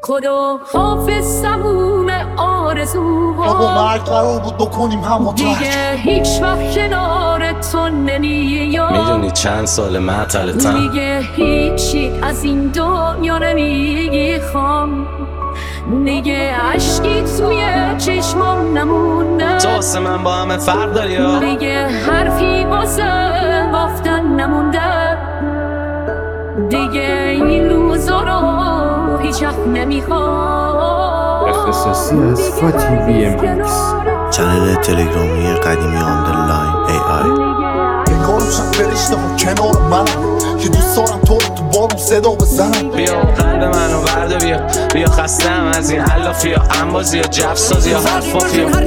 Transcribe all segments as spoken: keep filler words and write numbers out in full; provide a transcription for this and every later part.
خدا حافظ تموم آرزوها ما با مرگ قرار بود بکنیم همو دیگه هیچ وقت کنار تو نمیام. میدونی چند سال معطلتم، دیگه هیچی از این دنیا نمیخوام، دیگه عشقی توی چشمام نمونده. تو واسه من با همه فرق داری ها، دیگه حرفی واسه گفتن نمونده، دیگه این روزا رو هیچ وقت نمیخوام. اختصاصی از فاتی وی ام ایکس، چنل تلگرامی قدیمی آندرلاین ای آی. انگارم شب فرشته ها کنار منم که دوست دارم تو رو تو بارون صدا بزنم. بیا قلب منو برده بیا، بیا خستم از این علافی ها، انبازی ها، جفسازی ها، حرفافی ها.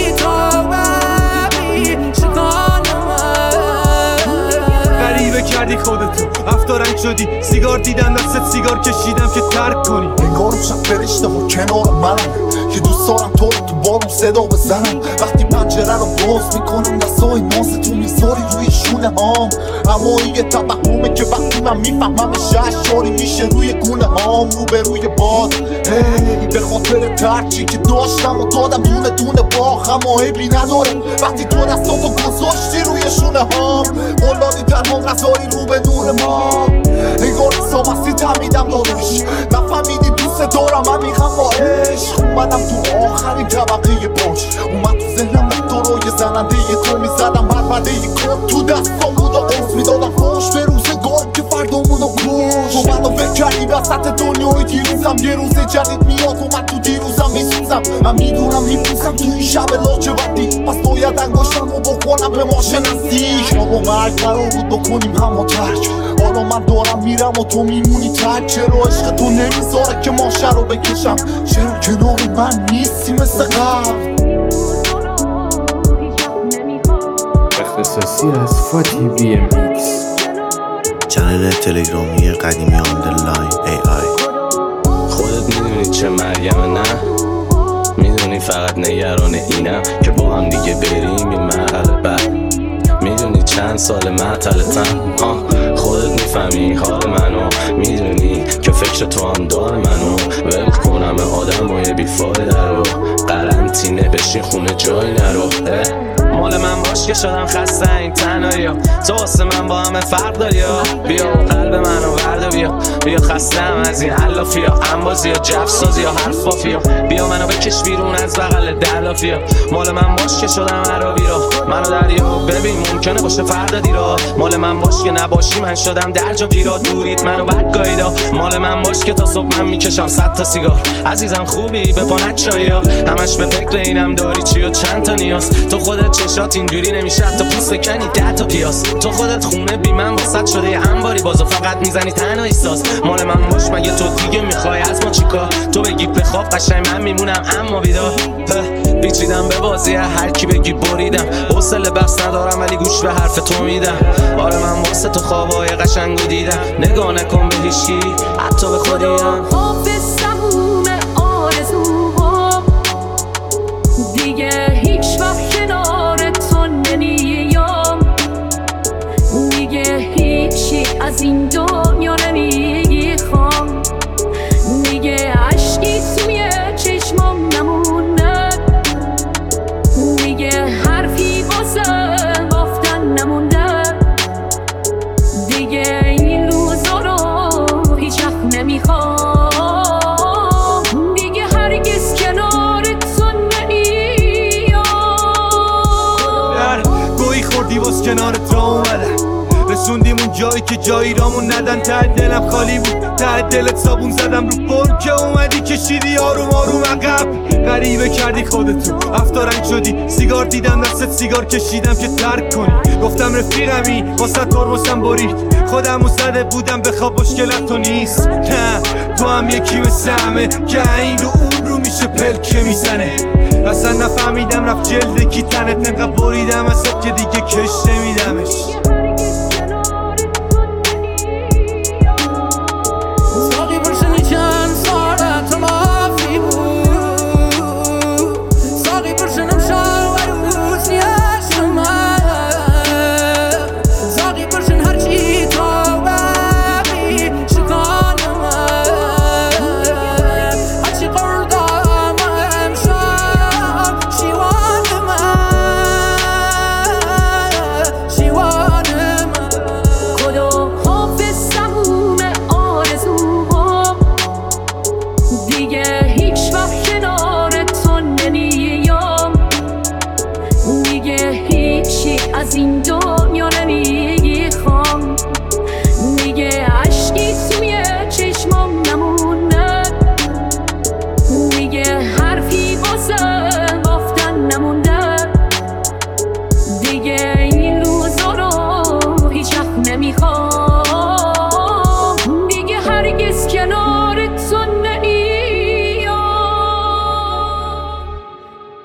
غریبه کردی خودتو، افتارنگ شدی، سیگار دیدم دستت سیگار کشیدم که ترک کنی. انگارم شب فرشته ها کنار منم که دوست دارم تو رو تو بارون صدا بزنم. وقتی پنجره رو باز میکنم دستای نازتو میذاری روی شونه هام، اما این یه توهمه که وقتی من میفهمم شهشاری میشه روی گونه هام. رو به روی باد هی به خاطر ترچی که داشتم و دادم دونه دونه باخ، اما عیبی نداره وقتی تو دستاتو گذاشتی روی شونه هام. قلانی تنها نذاری رو به نور ما، انگار سامستی تمیدم داداش، نفهمیدی دوست دارم من میخوام با عشق. اومدم تو آخرین طبقه باش، اومد تو ذهنم تو رو یه زننده یه تو میزدم بربده یه کن تو دستم بود و قرص میدادم فاش به روزگار که فردامونو کش. تو منو بکردی وسط دنیای دیروزم، یه روز جدید میاد اومد تو دیروزم میسوزم. من میدونم میپوسم تو این شب لاجوردی، پس باید انگاشتم رو بکنم به ما نزدیک. ما با مرگ قرار بود بکنیم همو ترک، حالا من دارم میرم و تو میمونی ترک. چرا عشق تو نمیذاره که ماشه رو بکشم؟ چرا کنار من نیستی مثل قبل؟ اختصاصی از فاتی وی ام ایکس، چنل تلگرامی قدیمی آندرلاین ای آی. خودت میدونی چه مرگمه نه؟ میدونی فقط نگران اینم که با هم دیگه بریم یه مرحله بعد. میدونی چند سال معطلتم، خودت میفهمی حال منو، میدونی که فکر تو هم دار منو. ول کنم آدم و یه بیفایده رو، قرنطینه بشین خونه جای نرو. مال من باش که شدم خسته این تنهایی ها، تو واسه من با همه فرق داری ها. بیا قلب منو برده بیا، بیا خستم از این علافی ها، انبازی ها، جفسازی ها، حرفافی ها. بیا منو بکش بیرون از بغل دلافی ها. مال من باش که شدم عربی را، منو دریا ببین ممکنه باشه فردا دیرا. مال من باش که نباشی من شدم درجا پیرا، دورید منو بد گاییدا. مال من باش که تا صبح من میکشم صد تا سیگار. عزیزم خوبی به پانت چایی ها، همش به فکر اینم داری چی و چند تا نیاز. تو خودت چشات اینجوری نمیشه تا پوست بکنی ده تا پیاس. تو خودت خونه بی من واسط شده یه انباری، بازو فقط میزنی تنهایی ساز. مال من باش مگه تو دیگه میخوای از ما چیکار؟ تو بگی بخواب قشنگ من میمونم اما بیدار. پیچیدم به بازی هر کی بگی بریدم، حوصله بحث ندارم ولی گوش به حرف تو میدم. آره من واسه تو خوابای قشنگو دیدم، نگاه نکن به هیچکی حتی به خودیم. حافظ تموم آرزوها دیگه هیچ وقت کنار تو نمیام، دیگه هیچی از این دنیا نمیخوام، دیگه عشقی توی چشمام نمونه، دیگه حرفی واسه گفتن نمونده، دیگه این روزا رو هیچ وقت نمیخوام، دیگه هرگز کنار تو نمیام. گویی خوردی باز کنار تو اومدم، رسوندیم اون جایی که جایی رامون ندن. ته دلم خالی بود، ته دلت صابون زدم رو پر که اومدی کشیدی آروم آروم عقب. غریبه کردی خودتو، افتارنگ شدی، سیگار دیدم دستت سیگار کشیدم که ترک کنی. گفتم رفیقمی واسه ترمزم برید، خودم و زده بودم بخواب مشکلت تو نیست. نه تو هم یکی مثل همه که این رو اون رو میشه پلکه میزنه. اصلا نفهمیدم رفت جلد کی تنت، نقدر بریدم ازت که دیگه کش نمیدمش.